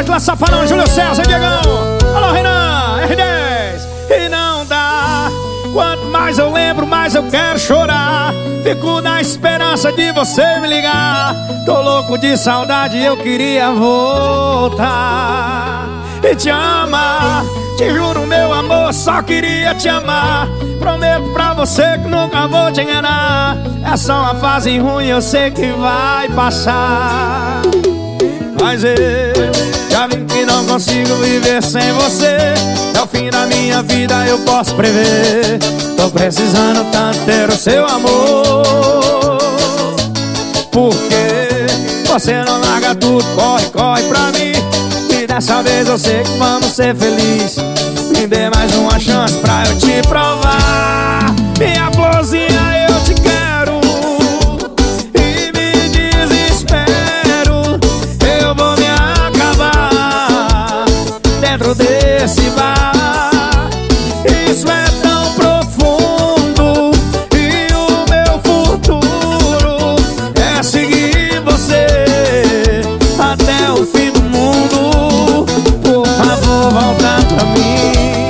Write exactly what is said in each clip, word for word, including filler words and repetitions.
Atlas Safadão, Júlio César, Diegão. Alô, Renan, R dez. E não dá. Quanto mais eu lembro, mais eu quero chorar. Fico na esperança de você me ligar. Tô louco de saudade, eu queria voltar e te amar. Te juro, meu amor, só queria te amar. Prometo pra você que nunca vou te enganar. É só uma fase ruim, eu sei que vai passar. Mas eu já vi que não consigo viver sem você. É o fim da minha vida, eu posso prever. Tô precisando tanto ter o seu amor. Porque você não larga tudo, corre, corre pra mim. E dessa vez eu sei que vamos ser felizes. Me dê mais uma chance pra eu te provar. Minha florzinha, eu te quero. E me desespero. Eu vou me acabar dentro desse bar. Isso é tão profundo. E o meu futuro é seguir você até o fim do mundo. Por favor, volta pra mim.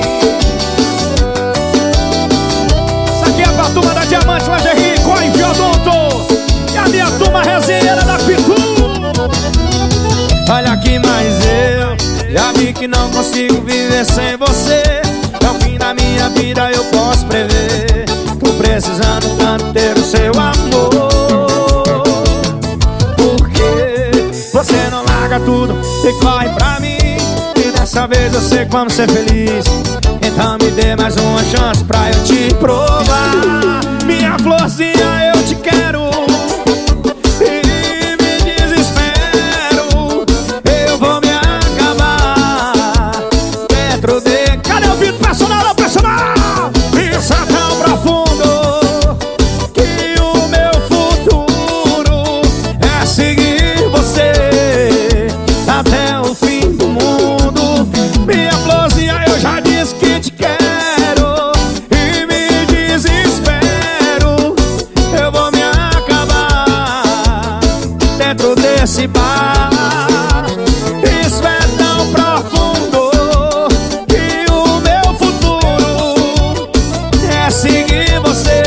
Isso aqui é pra turma da Diamante, Lingerie, Coin, Fiodonto. E a minha turma resenheira da Pitu. Olha aqui, mas eu já vi que não consigo viver sem você. É o fim da minha vida, eu posso prever. Tô precisando tanto ter o seu amor. Porque você não larga tudo e corre pra mim. E dessa vez eu sei que vamos ser felizes. Então me dê mais uma chance pra eu te provar. Minha florzinha, eu te quero. E me desespero. Eu vou me acabar dentro de... Cadê o vídeo personal, personal? Isso é tão profundo que o meu futuro é seguir você até o fim do mundo. Minha florzinha, eu já disse que te quero. E me desespero. Eu vou me acabar dentro desse bar. Isso é tão profundo que o meu futuro é seguir você